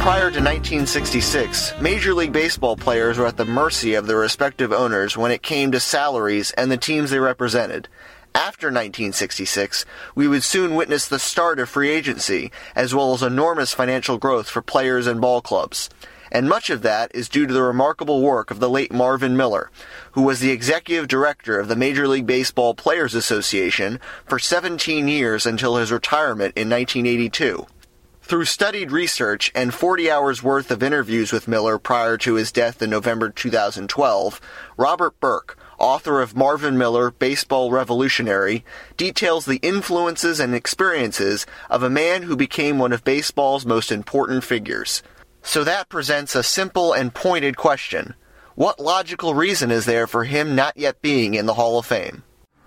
Prior to 1966, Major League Baseball players were at the mercy of their respective owners when it came to salaries and the teams they represented. After 1966, we would soon witness the start of free agency, as well as enormous financial growth for players and ball clubs. And much of that is due to the remarkable work of the late Marvin Miller, who was the executive director of the Major League Baseball Players Association for 17 years until his retirement in 1982. Through studied research and 40 hours worth of interviews with Miller prior to his death in November 2012, Robert Burke, author of Marvin Miller, Baseball Revolutionary, details the influences and experiences of a man who became one of baseball's most important figures. So that presents a simple and pointed question. What logical reason is there for him not yet being in the Hall of Fame?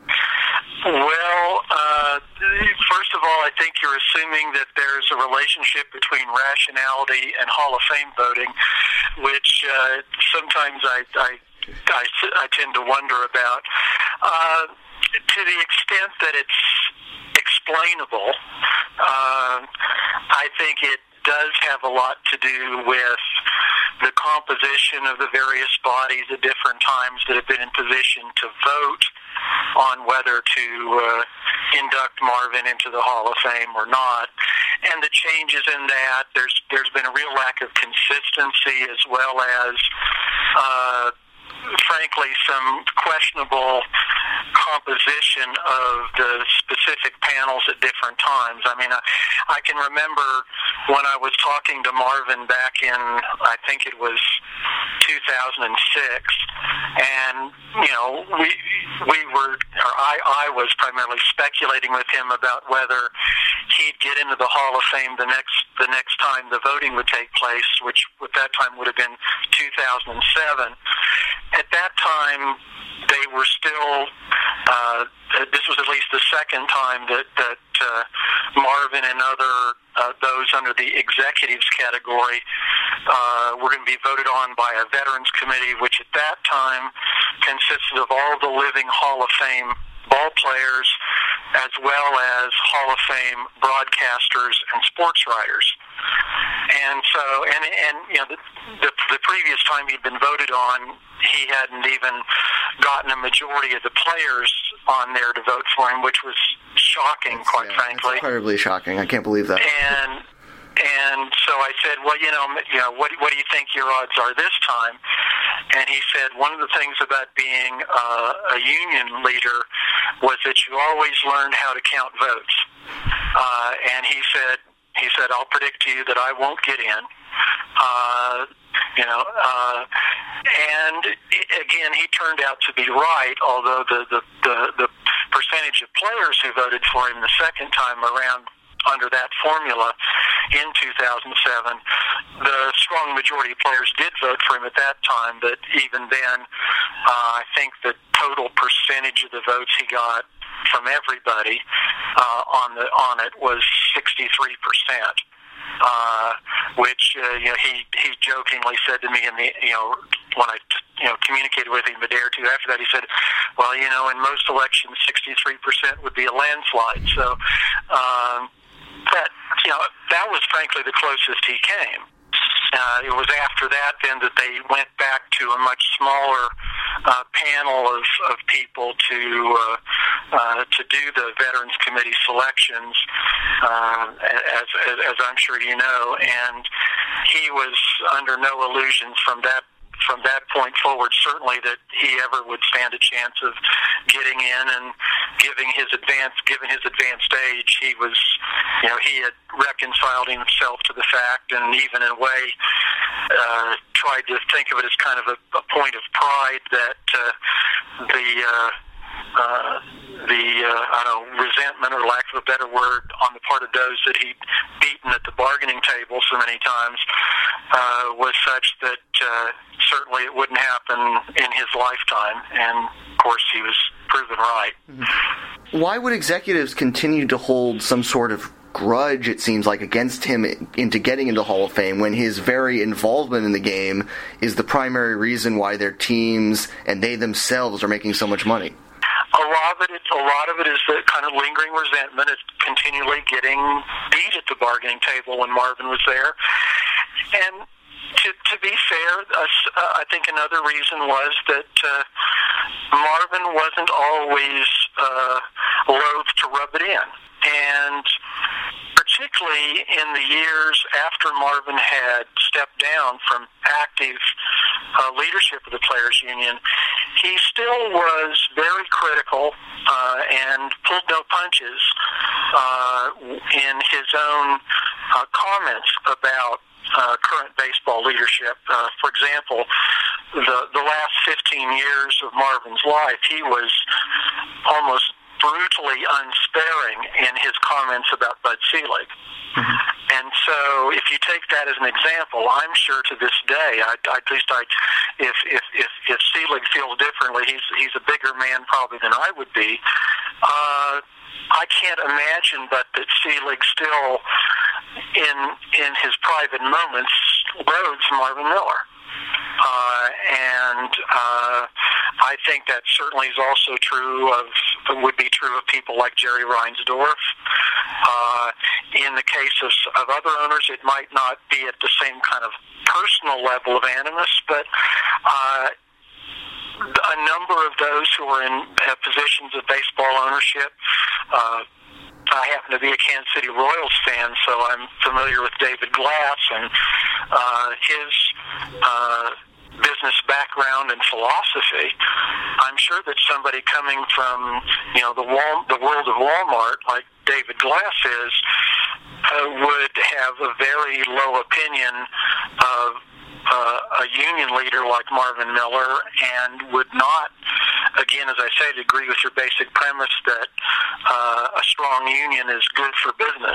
Well, first of all, I think you're assuming that there's a relationship between rationality and Hall of Fame voting, which sometimes I tend to wonder about. To the extent that it's explainable, I think it does have a lot to do with the composition of the various bodies at different times that have been in position to vote on whether to induct Marvin into the Hall of Fame or not, and the changes in that. There's been a real lack of consistency, as well as frankly some questionable composition of the specific panels at different times. I mean, I can remember when I was talking to Marvin back in, I think it was 2006, and I was primarily speculating with him about whether he'd get into the Hall of Fame the next time the voting would take place, which at that time would have been 2007. At that time, they were still, this was at least the second time that Marvin and those under the executives category were going to be voted on by a Veterans Committee, which at that time consisted of all the living Hall of Fame ball players, as well as Hall of Fame broadcasters and sports writers. And so, the previous time he'd been voted on, he hadn't even gotten a majority of the players on there to vote for him, which was shocking, quite frankly. It's incredibly shocking. I can't believe that. And so I said, well, what do you think your odds are this time? And he said, one of the things about being a union leader was that you always learned how to count votes. And he said, I'll predict to you that I won't get in. And again, he turned out to be right, although the percentage of players who voted for him the second time around under that formula in 2007, the strong majority of players did vote for him at that time, but even then, I think the total percentage of the votes he got from everybody on it was 63%. Which he jokingly said to me when I communicated with him a day or two after that. He said, well, in most elections 63% would be a landslide. So that was frankly the closest he came. It was after that then that they went back to a much smaller panel of people to do the Veterans Committee selections, as I'm sure you know, and he was under no illusions from that point forward, certainly that he ever would stand a chance of getting in. And given his advanced age, he was, he had reconciled himself to the fact, and even in a way tried to think of it as kind of a point of pride that resentment, or lack of a better word, on the part of those that he'd beaten at the bargaining table so many times was such that certainly it wouldn't happen in his lifetime. And of course, he was proven right. Why would executives continue to hold some sort of grudge, it seems like, against him into getting into Hall of Fame when his very involvement in the game is the primary reason why their teams and they themselves are making so much money? A lot of it is the kind of lingering resentment of continually getting beat at the bargaining table when Marvin was there. And to be fair, I think another reason was that Marvin wasn't always loath to rub it in. And particularly in the years after Marvin had stepped down from active leadership of the Players Union, he still was very critical and pulled no punches in his own comments about current baseball leadership. For example, the last 15 years of Marvin's life, he was almost brutally unsparing in his comments about Bud Selig. Mm-hmm. And so if you take that as an example, I'm sure to this day, if Selig feels differently, he's a bigger man probably than I would be. I can't imagine but that Selig still, in his private moments, loathes Marvin Miller. And I think that certainly is also would be true of people like Jerry Reinsdorf. In the case of other owners, it might not be at the same kind of personal level of animus, but a number of those who are in positions of baseball ownership. I happen to be a Kansas City Royals fan, so I'm familiar with David Glass and his business background and philosophy. I'm sure that somebody coming from the world of Walmart, like David Glass is, would have a very low opinion of a union leader like Marvin Miller, and would not, again, as I said, agree with your basic premise that a strong union is good for business.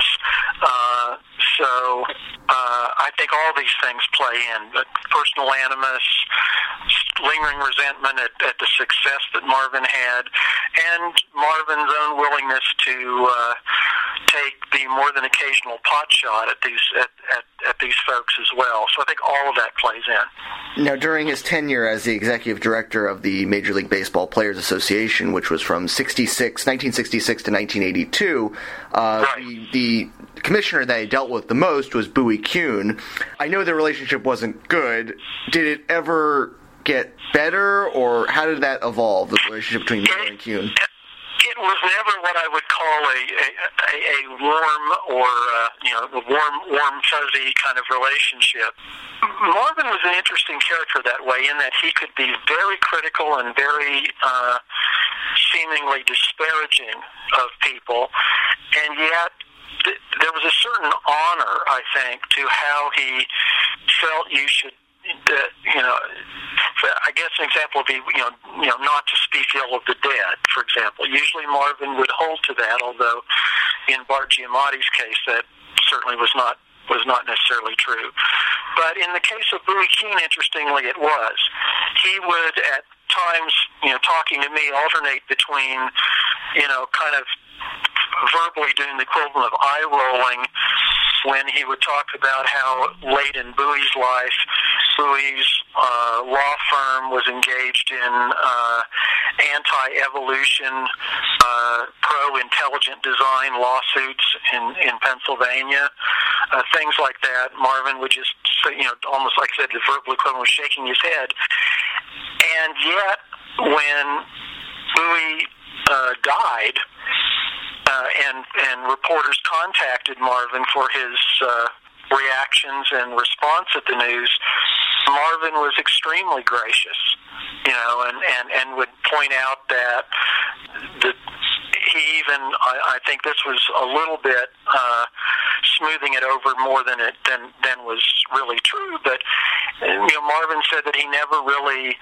So I think all these things play in, but personal animus, lingering resentment at the success that Marvin had, and Marvin's own willingness to take the more than occasional pot shot at these folks as well. So I think all of that plays in. Now, during his tenure as the executive director of the Major League Baseball Players Association, which was from 1966 to 1982, right. the commissioner that he dealt with the most was Bowie Kuhn. I know their relationship wasn't good. Did it ever get better, or how did that evolve, the relationship between Miller and Kuhn? It was never what I would call a warm or warm fuzzy kind of relationship. Marvin was an interesting character that way, in that he could be very critical and very seemingly disparaging of people, and yet there was a certain honor, I think, to how he felt you should. I guess an example would be, not to speak ill of the dead, for example. Usually Marvin would hold to that, although in Bart Giamatti's case that certainly was not necessarily true. But in the case of Bowie Kuhn, interestingly, it was. He would, at times, talking to me, alternate between, kind of verbally doing the equivalent of eye-rolling when he would talk about how late in Bowie's life, Bowie's law firm was engaged in anti-evolution, pro-intelligent design lawsuits in Pennsylvania, things like that. Marvin would just say, almost like I said, the verbal equivalent was shaking his head. And yet, when Bowie died, and reporters contacted Marvin for his reactions and response at the news, Marvin was extremely gracious, and would point out that he even, I think this was a little bit smoothing it over more than was really true, but Marvin said that he never really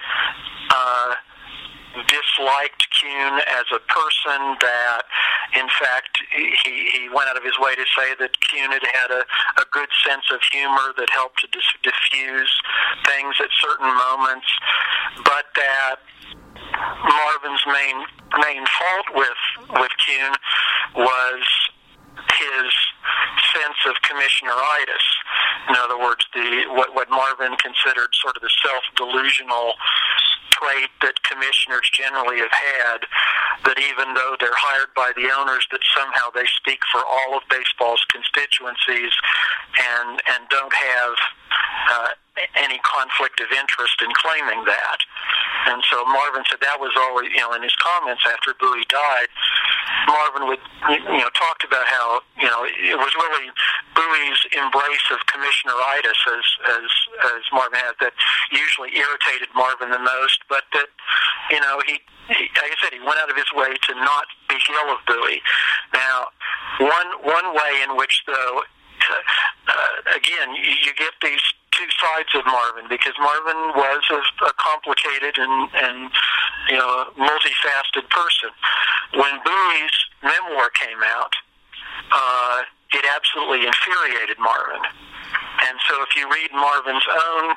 disliked Kuhn as a person, that in fact he went out of his way to say that Kuhn had a good sense of humor that helped to diffuse things at certain moments, but that Marvin's main fault with Kuhn was his sense of commissioneritis. In other words, what Marvin considered sort of the self-delusional trait that commissioners generally have had, that even though they're hired by the owners, that somehow they speak for all of baseball's constituencies and don't have any conflict of interest in claiming that. And so Marvin said that was always, in his comments after Bowie died, Marvin would, talked about how, it was really Bowie's embrace of commissioneritis, as Marvin had, that usually irritated Marvin the most, but that, he, like I said, he went out of his way to not speak ill of Bowie. Now, one way in which, though, again, you get these two sides of Marvin, because Marvin was a complicated and multifaceted person. When Bowie's memoir came out, it absolutely infuriated Marvin. And so if you read Marvin's own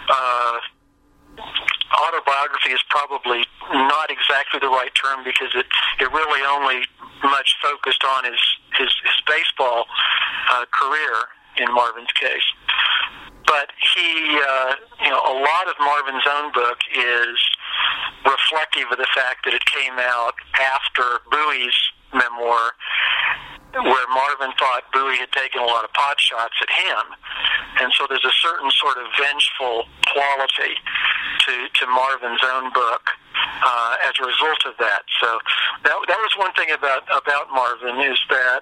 autobiography, is probably not exactly the right term, because it really only much focused on his baseball career in Marvin's case. But he, a lot of Marvin's own book is reflective of the fact that it came out after Bowie's memoir, where Marvin thought Bowie had taken a lot of pot shots at him. And so there's a certain sort of vengeful quality to Marvin's own book as a result of that. So that was one thing about Marvin, is that,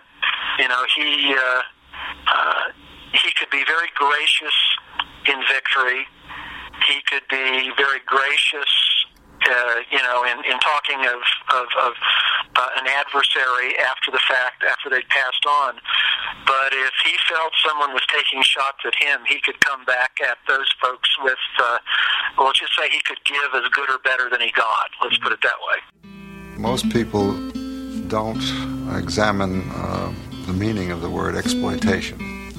he could be very gracious in victory. He could be very gracious, in talking of an adversary after the fact, after they'd passed on. But if he felt someone was taking shots at him, he could come back at those folks with, let's just say he could give as good or better than he got. Let's put it that way. Most people don't examine the meaning of the word exploitation.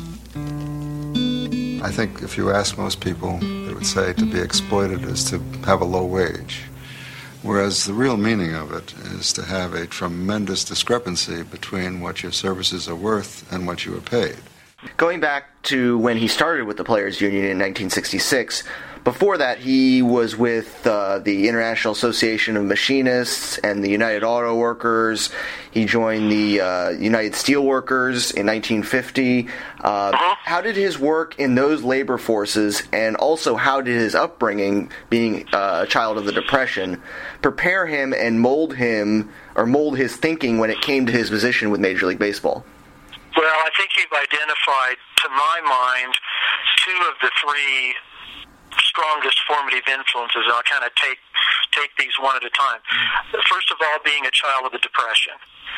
I think if you ask most people, they would say to be exploited is to have a low wage, whereas the real meaning of it is to have a tremendous discrepancy between what your services are worth and what you are paid. Going back to when he started with the Players Union in 1966, before that he was with the International Association of Machinists and the United Auto Workers. He joined the United Steelworkers in 1950. How did his work in those labor forces, and also how did his upbringing, being a child of the Depression, prepare him and mold his thinking when it came to his position with Major League Baseball? Well, I think you've identified, to my mind, two of the three strongest formative influences, and I'll kind of take these one at a time. First of all, being a child of the Depression.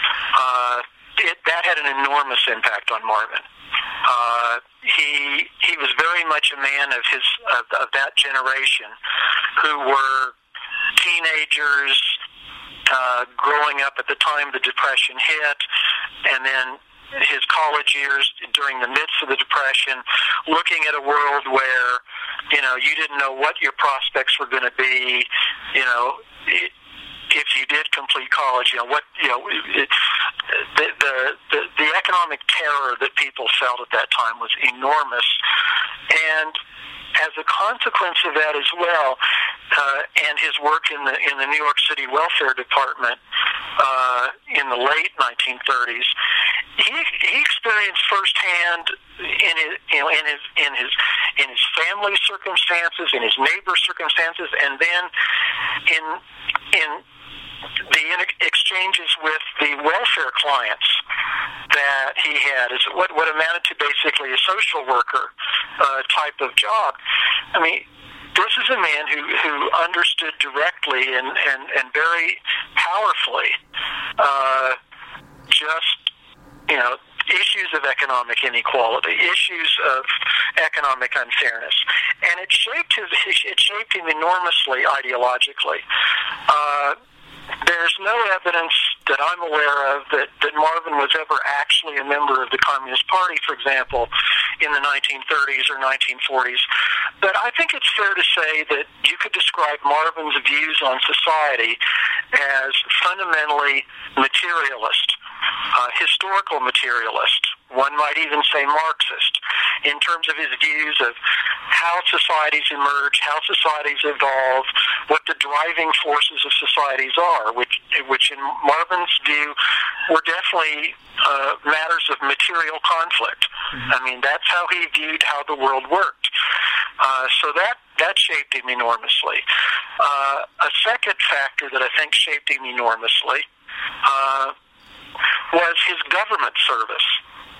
That had an enormous impact on Marvin. He was very much a man of that generation who were teenagers growing up at the time the Depression hit, and then his college years during the midst of the Depression, looking at a world where, you didn't know what your prospects were going to be, if you did complete college, the economic terror that people felt at that time was enormous. And as a consequence of that as well, and his work in the New York City Welfare Department in the late 1930s, he experienced firsthand in his family circumstances, in his neighbor circumstances, and then in the exchanges with the welfare clients that he had, is what amounted to basically a social worker type of job. I mean, this is a man who understood directly and very powerfully issues of economic inequality, issues of economic unfairness, and it shaped him enormously ideologically. There's no evidence that I'm aware of that Marvin was ever actually a member of the Communist Party, for example, in the 1930s or 1940s. But I think it's fair to say that you could describe Marvin's views on society as fundamentally materialist, historical materialist. One might even say Marxist. in terms of his views of how societies emerge, how societies evolve, what the driving forces of societies are, which in Marvin's view were definitely matters of material conflict. I mean, that's how he viewed how the world worked. So that shaped him enormously. A second factor that I think shaped him enormously was his government service,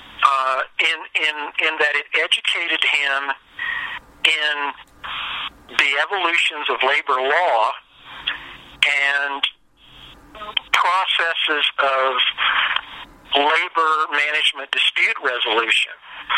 in that it educated him in the evolutions of labor law and processes of labor management dispute resolution.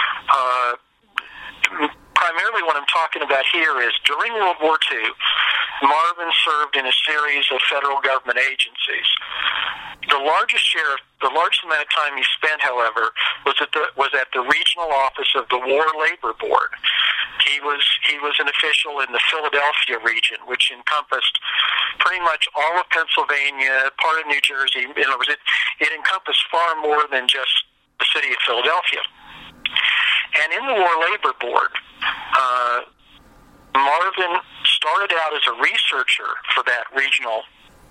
Primarily what I'm talking about here is during World War II, Marvin served in a series of federal government agencies. The largest amount of time he spent, however, was at the regional office of the War Labor Board. He was an official in the Philadelphia region, which encompassed pretty much all of Pennsylvania, part of New Jersey. In other words, it encompassed far more than just the city of Philadelphia. And in the War Labor Board, Marvin started out as a researcher for that regional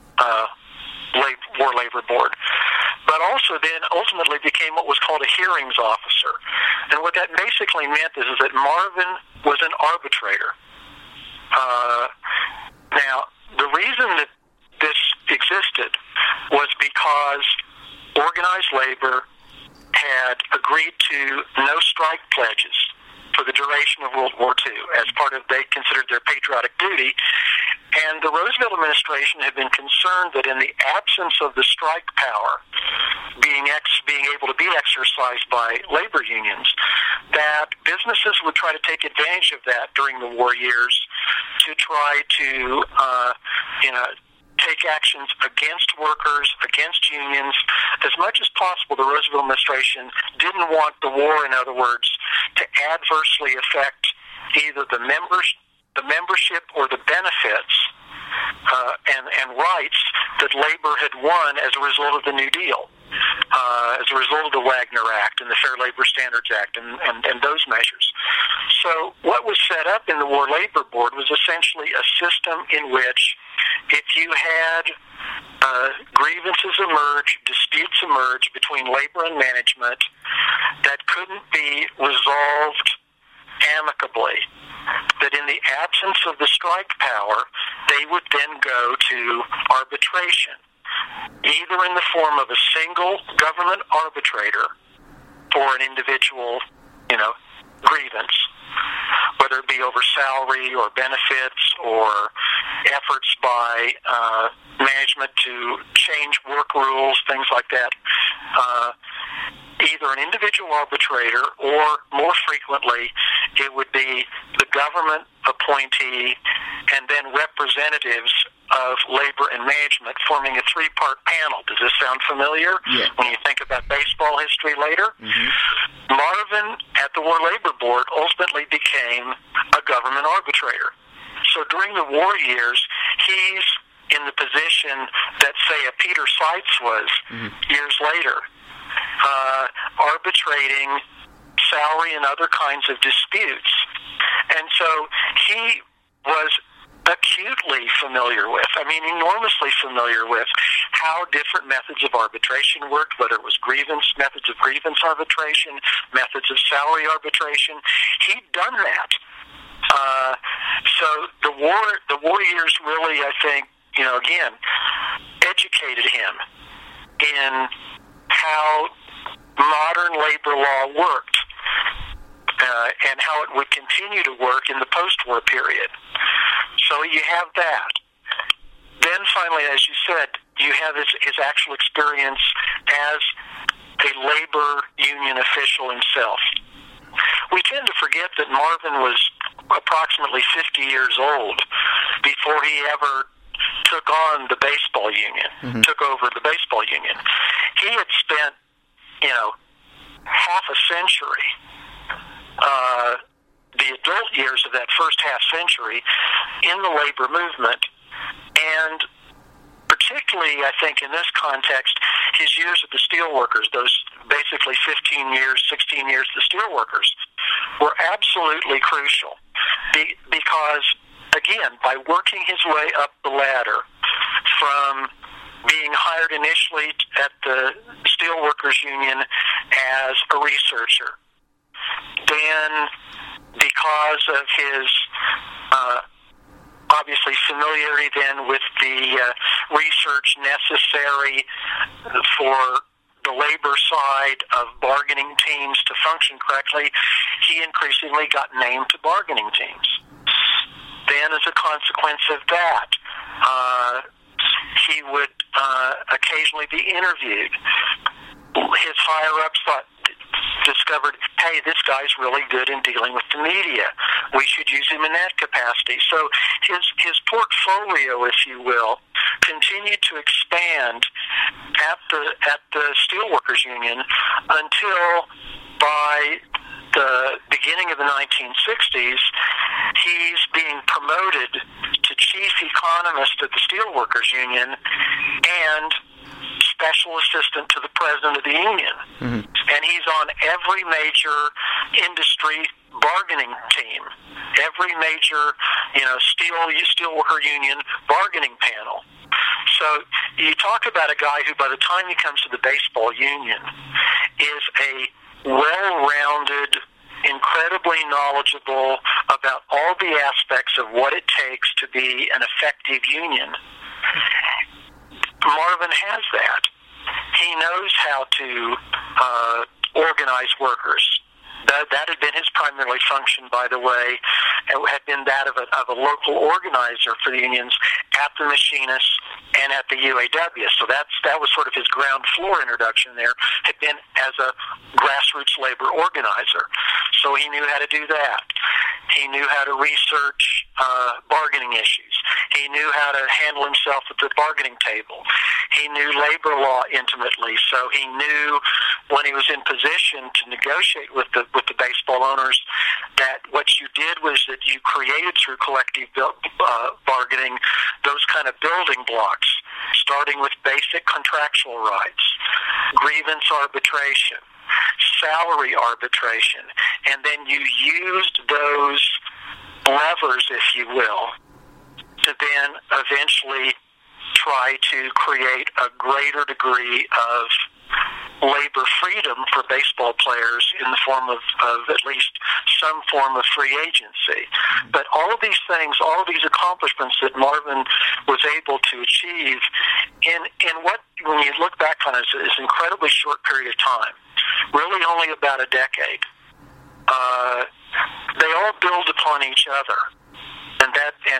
War Labor Board, but also then ultimately became what was called a hearings officer. And what that basically meant is that Marvin was an arbitrator. Now, the reason that this existed was because organized labor had agreed to no strike pledges for the duration of World War II as part of, they considered their patriotic duty. And the Roosevelt administration had been concerned that in the absence of the strike power being able to be exercised by labor unions, that businesses would try to take advantage of that during the war years to try to, take actions against workers, against unions. As much as possible, the Roosevelt administration didn't want the war, in other words, to adversely affect either the membership or the benefits and rights that labor had won as a result of the New Deal, as a result of the Wagner Act and the Fair Labor Standards Act and those measures. So what was set up in the War Labor Board was essentially a system in which if you had grievances emerge, disputes emerge between labor and management that couldn't be resolved amicably, that in the absence of the strike power, they would then go to arbitration, either in the form of a single government arbitrator for an individual, grievance, whether it be over salary or benefits or efforts by management to change work rules, things like that. Either an individual arbitrator or, more frequently, it would be the government appointee and then representatives of labor and management forming a three-part panel. Does this sound familiar? Yeah. When you think about baseball history later? Mm-hmm. Marvin, at the War Labor Board, ultimately became a government arbitrator. So during the war years, he's in the position that, say, a Peter Seitz was years later, arbitrating salary and other kinds of disputes. And so he was acutely familiar with, enormously familiar with how different methods of arbitration worked, whether it was methods of grievance arbitration, methods of salary arbitration. He'd done that. So the war years really, I think, again, educated him in how modern labor law worked and how it would continue to work in the post-war period. So you have that. Then finally, as you said, you have his actual experience as a labor union official himself. We tend to forget that Marvin was approximately 50 years old before he ever took on the baseball union, took over the baseball union. He had spent, half a century, the adult years of that first half century in the labor movement, and particularly, I think, in this context, his years at the steelworkers, those basically 15 years, 16 years, the steelworkers, were absolutely crucial because, again, by working his way up the ladder from being hired initially at the Steelworkers Union as a researcher, then because of his obviously familiarity then with the research necessary for the labor side of bargaining teams to function correctly, he increasingly got named to bargaining teams. Then as a consequence of that, he would occasionally be interviewed. His higher-ups discovered, hey, this guy's really good in dealing with the media. We should use him in that capacity. So his portfolio, if you will, continued to expand at the Steelworkers Union until by the beginning of the 1960s, he's being promoted to chief economist at the Steelworkers Union and special assistant to the president of the union. Mm-hmm. And he's on every major industry bargaining team, every major, steelworker union bargaining panel. So you talk about a guy who, by the time he comes to the baseball union, is a well-rounded, incredibly knowledgeable about all the aspects of what it takes to be an effective union. Marvin has that. He knows how to organize workers. That had been his primary function, by the way. It had been that of a local organizer for the unions at the Machinists and at the UAW. So that was sort of his ground floor introduction there, had been as a grassroots labor organizer. So he knew how to do that. He knew how to research bargaining issues. He knew how to handle himself at the bargaining table. He knew labor law intimately, so he knew when he was in position to negotiate with the baseball owners that what you did was that you created through collective bargaining those kind of building blocks, starting with basic contractual rights, grievance arbitration, salary arbitration, and then you used those levers, if you will, to then eventually try to create a greater degree of labor freedom for baseball players in the form of at least some form of free agency. But all of these things, all of these accomplishments that Marvin was able to achieve in what, when you look back on it, is an incredibly short period of time, really only about a decade, they all build upon each other. And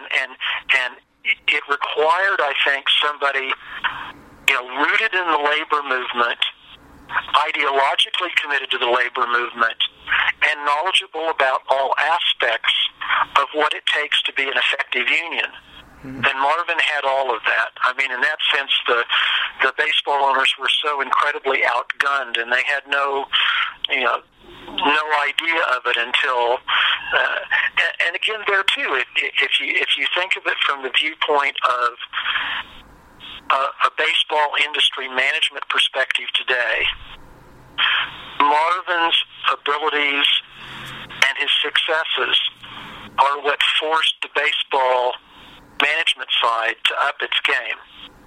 it required, I think, somebody, rooted in the labor movement, ideologically committed to the labor movement, and knowledgeable about all aspects of what it takes to be an effective union. Mm-hmm. And Marvin had all of that. I mean, in that sense, the baseball owners were so incredibly outgunned, and they had no idea of it until, and again, there too, if you think of it from the viewpoint of a baseball industry management perspective today, Marvin's abilities and his successes are what forced the baseball management side to up its game.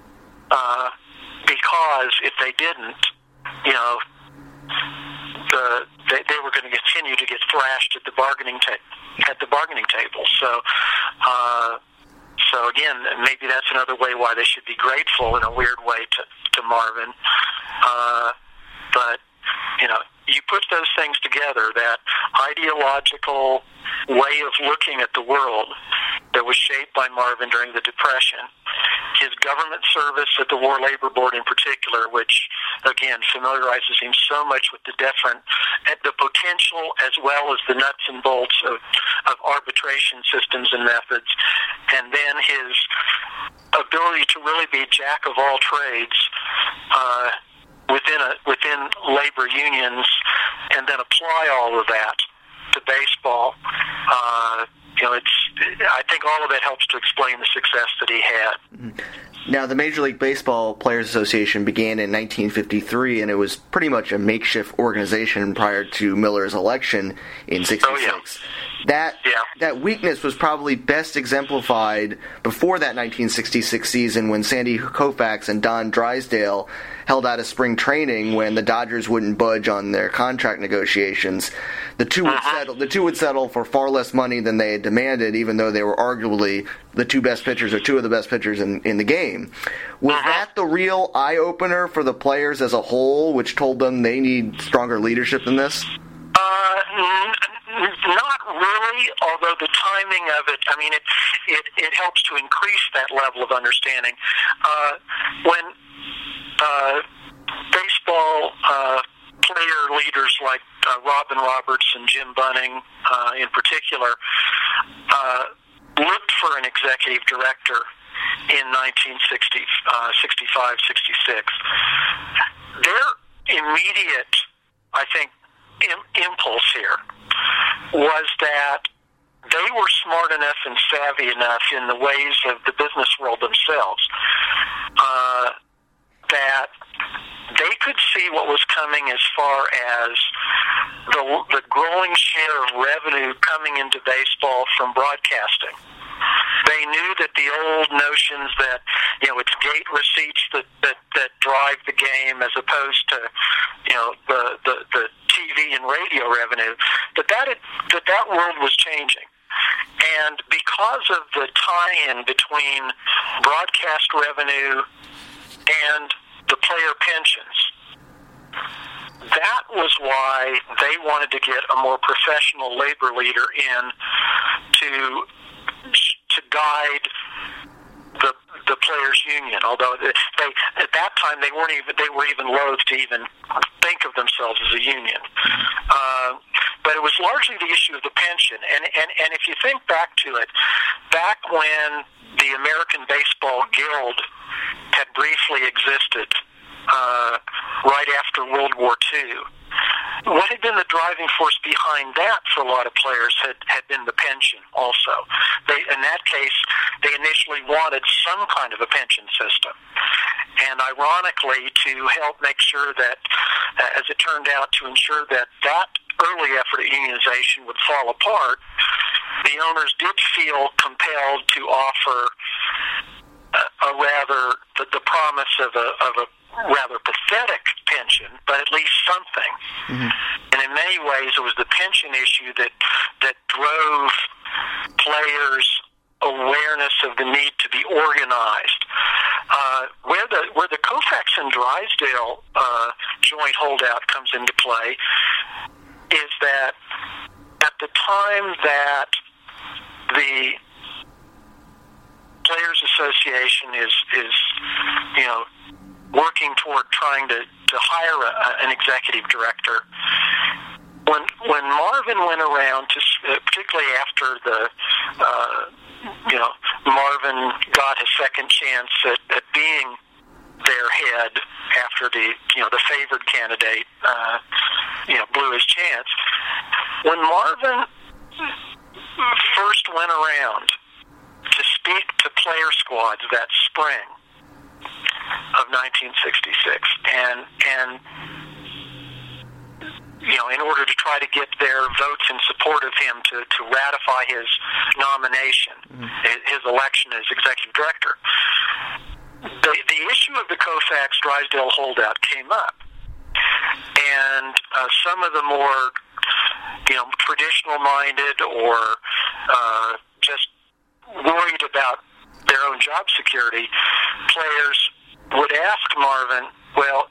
Because if they didn't, they were going to continue to get thrashed at the bargaining table. So again, maybe that's another way why they should be grateful in a weird way to Marvin. But you put those things together, that ideological way of looking at the world that was shaped by Marvin during the Depression, his government service at the War Labor Board in particular, which, again, familiarizes him so much with the potential as well as the nuts and bolts of arbitration systems and methods, and then his ability to really be jack of all trades within labor unions, and then apply all of that to baseball. I think all of that helps to explain the success that he had. Now, the Major League Baseball Players Association began in 1953, and it was pretty much a makeshift organization prior to Miller's election in '66. Oh, yeah. That weakness was probably best exemplified before that 1966 season when Sandy Koufax and Don Drysdale held out of spring training when the Dodgers wouldn't budge on their contract negotiations. The two would settle for far less money than they had demanded, even though they were arguably the two best pitchers or two of the best pitchers in the game. Was that the real eye-opener for the players as a whole, which told them they need stronger leadership than this? Not really, although the timing of it, I mean, it helps to increase that level of understanding. When baseball player leaders like Robin Roberts and Jim Bunning in particular looked for an executive director in 1965, 66. Their immediate, I think, impulse here was that they were smart enough and savvy enough in the ways of the business world themselves that they could see what was coming as far as the growing share of revenue coming into baseball from broadcasting. They knew that the old notions that, it's gate receipts that drive the game as opposed to, the TV and radio revenue, that world was changing. And because of the tie-in between broadcast revenue and the player pensions, that was why they wanted to get a more professional labor leader in to guide the players' union. Although they at that time they were even loath to even think of themselves as a union. But it was largely the issue of the pension. And if you think back to it, back when the American Baseball Guild had briefly existed right after World War II, what had been the driving force behind that for a lot of players had been the pension also. In that case, they initially wanted some kind of a pension system. And ironically, to help make sure that, as it turned out, to ensure that early effort at unionization would fall apart, the owners did feel compelled to offer the promise of a rather pathetic pension, but at least something. Mm-hmm. And in many ways, it was the pension issue that drove players' awareness of the need to be organized. Where the Koufax and Drysdale joint holdout comes into play is that at the time that the Players Association is working toward trying to hire an executive director. When Marvin went around to, particularly after Marvin got his second chance at being their head after the favored candidate blew his chance. When Marvin first went around to speak to player squads that spring of 1966, and in order to try to get their votes in support of him to ratify his nomination, his election as executive director, the issue of the Koufax-Drysdale holdout came up, and some of the more traditional-minded or just worried about their own job security players would ask Marvin, well,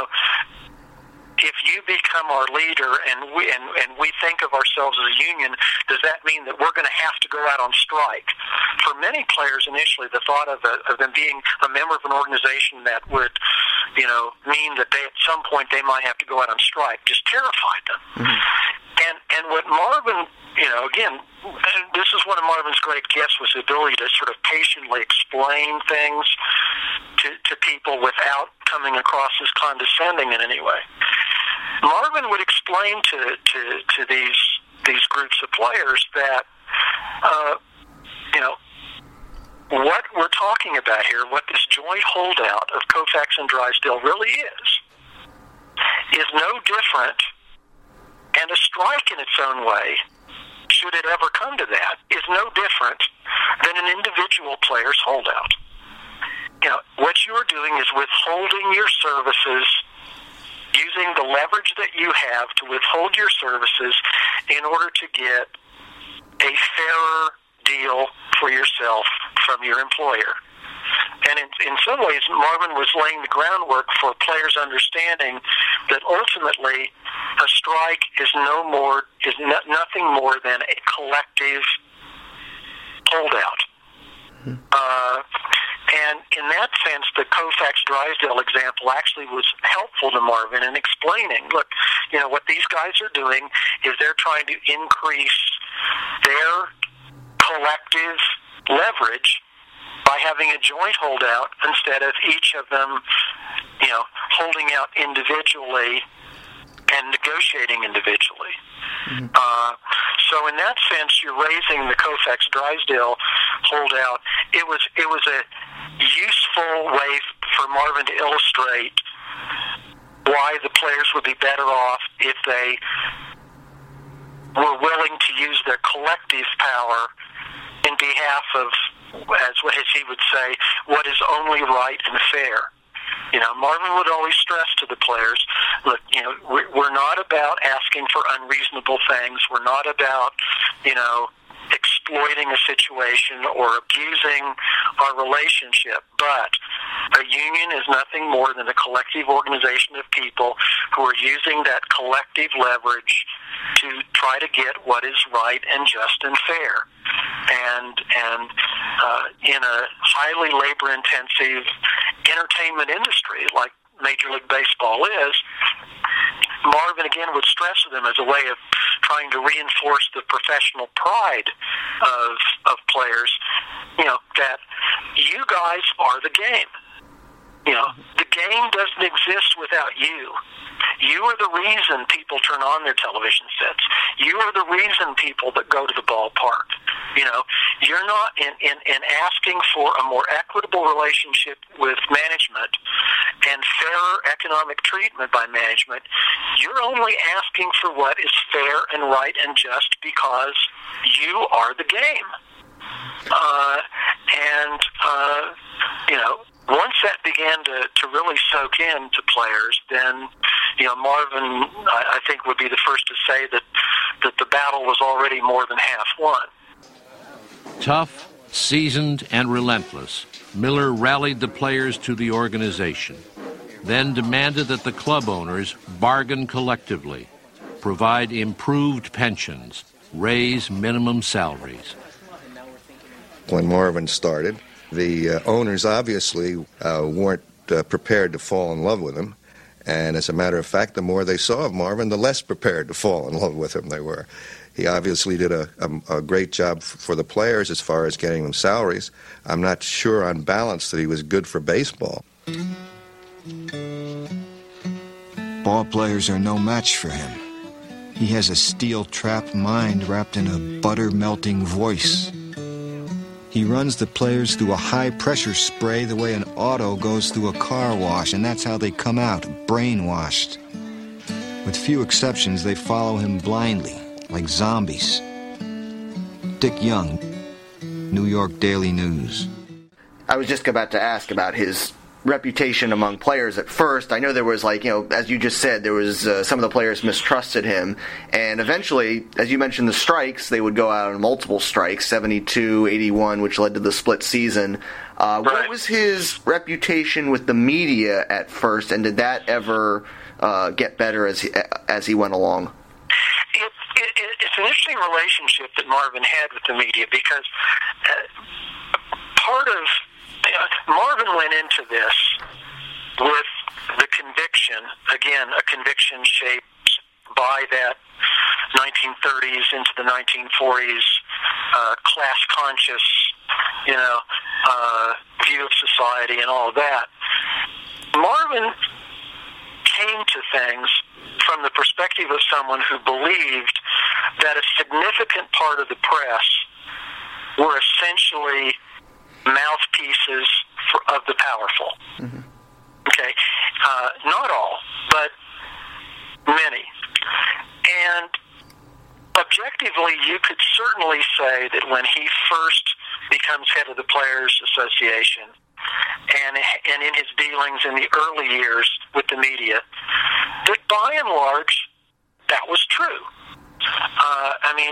if you become our leader and we think of ourselves as a union, does that mean that we're going to have to go out on strike? For many players initially, the thought of them being a member of an organization that would, mean that at some point they might have to go out on strike just terrified them. Mm-hmm. And what Marvin, again, this is one of Marvin's great gifts, was the ability to sort of patiently explain things to people without coming across as condescending in any way. Marvin would explain to these groups of players that what we're talking about here, what this joint holdout of Koufax and Drysdale really is no different, and a strike in its own way, should it ever come to that, is no different than an individual player's holdout. What you're doing is withholding your services, using the leverage that you have to withhold your services in order to get a fairer deal for yourself from your employer. And in some ways, Marvin was laying the groundwork for players understanding that ultimately a strike is nothing more than a collective holdout. And in that sense, the Koufax-Drysdale example actually was helpful to Marvin in explaining, look, what these guys are doing is they're trying to increase their collective leverage by having a joint holdout instead of each of them, holding out individually and negotiating individually. Mm-hmm. So in that sense, you're raising the Koufax-Drysdale holdout. It was a useful way for Marvin to illustrate why the players would be better off if they were willing to use their collective power in behalf of, as he would say, what is only right and fair. Marvin would always stress to the players, look, we're not about asking for unreasonable things. We're not about, exploiting a situation or abusing our relationship. But a union is nothing more than a collective organization of people who are using that collective leverage to try to get what is right and just and fair. And in a highly labor-intensive entertainment industry like Major League Baseball is, Marvin again would stress to them as a way of trying to reinforce the professional pride of players, that you guys are the game. The game doesn't exist without you. You are the reason people turn on their television sets. You are the reason people that go to the ballpark. You're not in asking for a more equitable relationship with management and fairer economic treatment by management. You're only asking for what is fair and right and just because you are the game. Once that began to really soak in to players, then, Marvin, I think, would be the first to say that the battle was already more than half won. Tough, seasoned, and relentless, Miller rallied the players to the organization, then demanded that the club owners bargain collectively, provide improved pensions, raise minimum salaries. When Marvin started, the owners obviously weren't prepared to fall in love with him. And as a matter of fact, the more they saw of Marvin, the less prepared to fall in love with him they were. He obviously did a great job for the players as far as getting them salaries. I'm not sure on balance that he was good for baseball. Ball players are no match for him. He has a steel-trap mind wrapped in a butter-melting voice. He runs the players through a high-pressure spray the way an auto goes through a car wash, and that's how they come out, brainwashed. With few exceptions, they follow him blindly, like zombies. Dick Young, New York Daily News. I was just about to ask about his reputation among players at first. I know there was, as you just said, there was some of the players mistrusted him, and eventually, as you mentioned, the strikes, they would go out on multiple strikes, 72, 81, which led to the split season. Right. What was his reputation with the media at first, and did that ever get better as he went along? It's an interesting relationship that Marvin had with the media, because part of Marvin went into this with the conviction, again, a conviction shaped by that 1930s into the 1940s class-conscious, view of society and all of that. Marvin came to things from the perspective of someone who believed that a significant part of the press were essentially mouthpieces of the powerful. Mm-hmm. Okay? Not all, but many. And objectively, you could certainly say that when he first becomes head of the Players Association, and in his dealings in the early years with the media, that by and large, that was true. I mean,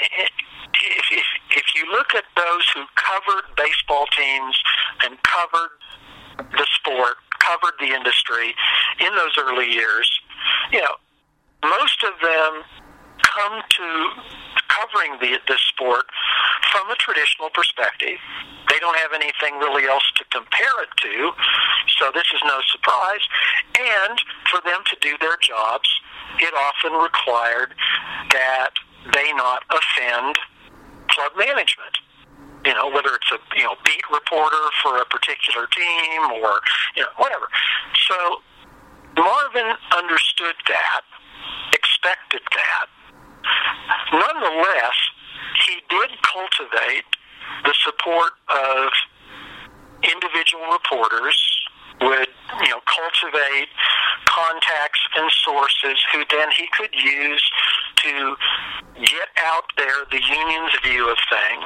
if you look at those who covered baseball teams and covered the sport, covered the industry in those early years, most of them come to covering the sport from a traditional perspective. They don't have anything really else to compare it to, so this is no surprise. And for them to do their jobs, it often required that they not offend club management. Whether it's a beat reporter for a particular team or whatever. So Marvin understood that, expected that. Nonetheless, he did cultivate the support of individual reporters, would cultivate contacts and sources who then he could use to get out there the union's view of things.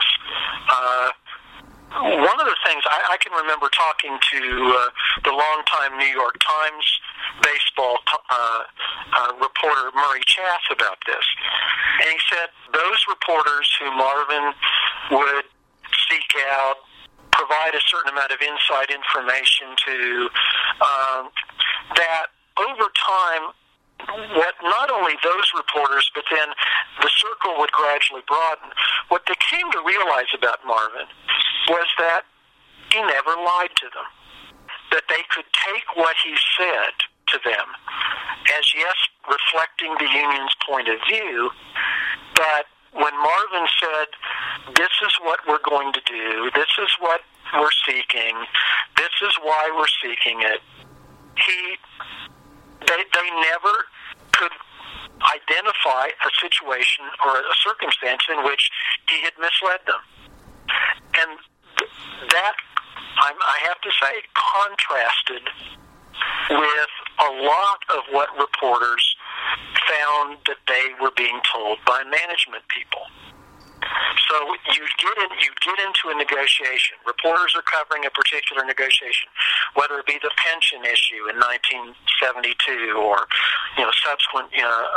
One of the things I can remember talking to the longtime New York Times baseball reporter Murray Chass about this, and he said those reporters who Marvin would seek out, provide a certain amount of inside information to, that over time, what not only those reporters, but then the circle would gradually broaden. What they came to realize about Marvin was that he never lied to them, that they could take what he said to them as, yes, reflecting the union's point of view, but when Marvin said, this is what we're going to do, this is what we're seeking, this is why we're seeking it, they never could identify a situation or a circumstance in which he had misled them. And that, I have to say, contrasted with a lot of what reporters found that they were being told by management people. So you'd get into a negotiation. Reporters are covering a particular negotiation, whether it be the pension issue in 1972 or subsequent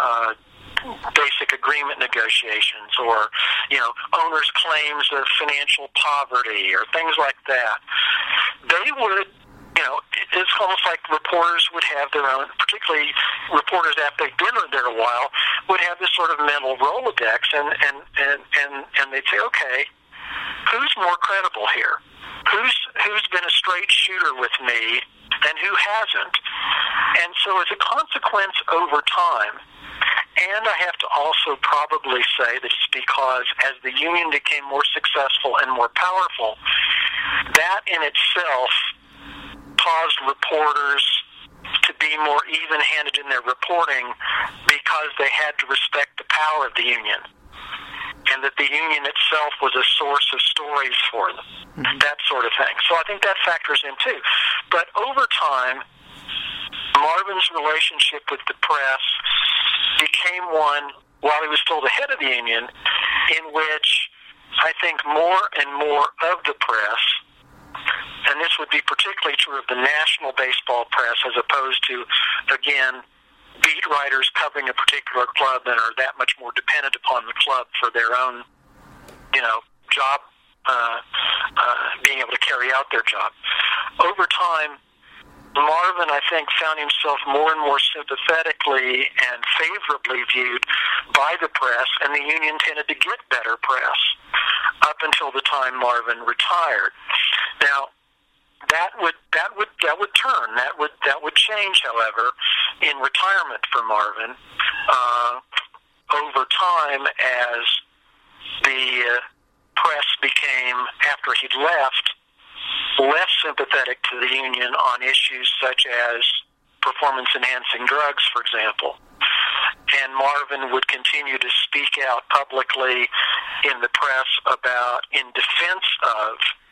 basic agreement negotiations, or owners' claims of financial poverty or things like that. They would. It's almost like reporters would have their own, particularly reporters after they've been there a while, would have this sort of mental Rolodex, and they'd say, okay, who's more credible here? Who's been a straight shooter with me, and who hasn't? And so as a consequence over time, and I have to also probably say that it's because as the union became more successful and more powerful, that in itself caused reporters to be more even-handed in their reporting because they had to respect the power of the union, and that the union itself was a source of stories for them, that sort of thing. So I think that factors in too. But over time, Marvin's relationship with the press became one, while he was still the head of the union, in which I think more and more of the press, and this would be particularly true of the national baseball press as opposed to, again, beat writers covering a particular club and are that much more dependent upon the club for their own, job, being able to carry out their job. Over time, Marvin, I think, found himself more and more sympathetically and favorably viewed by the press, and the union tended to get better press up until the time Marvin retired. Now, that would turn. That would change, however, in retirement for Marvin over time as the press became, after he'd left, less sympathetic to the union on issues such as performance-enhancing drugs, for example. And Marvin would continue to speak out publicly in the press in defense of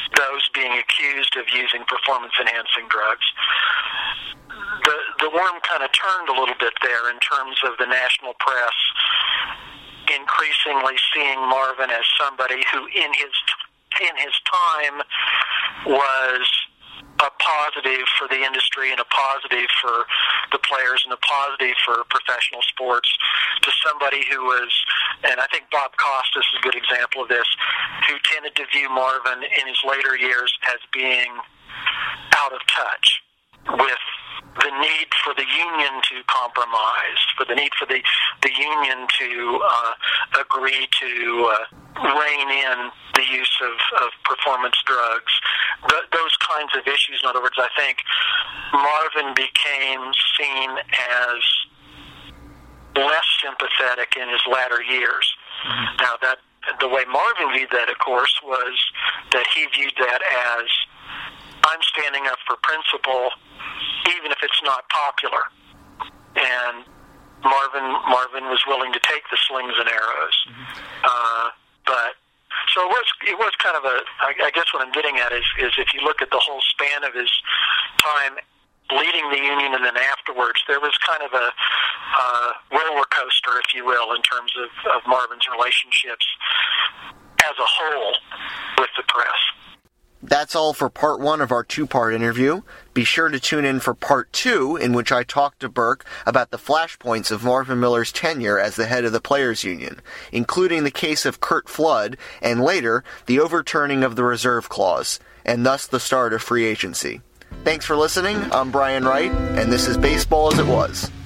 those being accused of using performance-enhancing drugs. The worm kind of turned a little bit there in terms of the national press increasingly seeing Marvin as somebody who in his time was a positive for the industry and a positive for the players and a positive for professional sports, to somebody who was, and I think Bob Costas is a good example of this, who tended to view Marvin in his later years as being out of touch with the need for the union to compromise, for the need for the union to agree to rein in the use of performance drugs, those kinds of issues. In other words, I think Marvin became seen as less sympathetic in his latter years. Mm-hmm. Now, that the way Marvin viewed that, of course, was that he viewed that as, I'm standing up for principle, even if it's not popular. And Marvin was willing to take the slings and arrows. Mm-hmm. So it was kind of I guess what I'm getting at is if you look at the whole span of his time leading the union and then afterwards, there was kind of a roller coaster, if you will, in terms of Marvin's relationships as a whole with the press. That's all for part 1 of our 2-part interview. Be sure to tune in for part 2, in which I talked to Burke about the flashpoints of Marvin Miller's tenure as the head of the Players Union, including the case of Curt Flood, and later, the overturning of the reserve clause, and thus the start of free agency. Thanks for listening. I'm Brian Wright, and this is Baseball as It Was.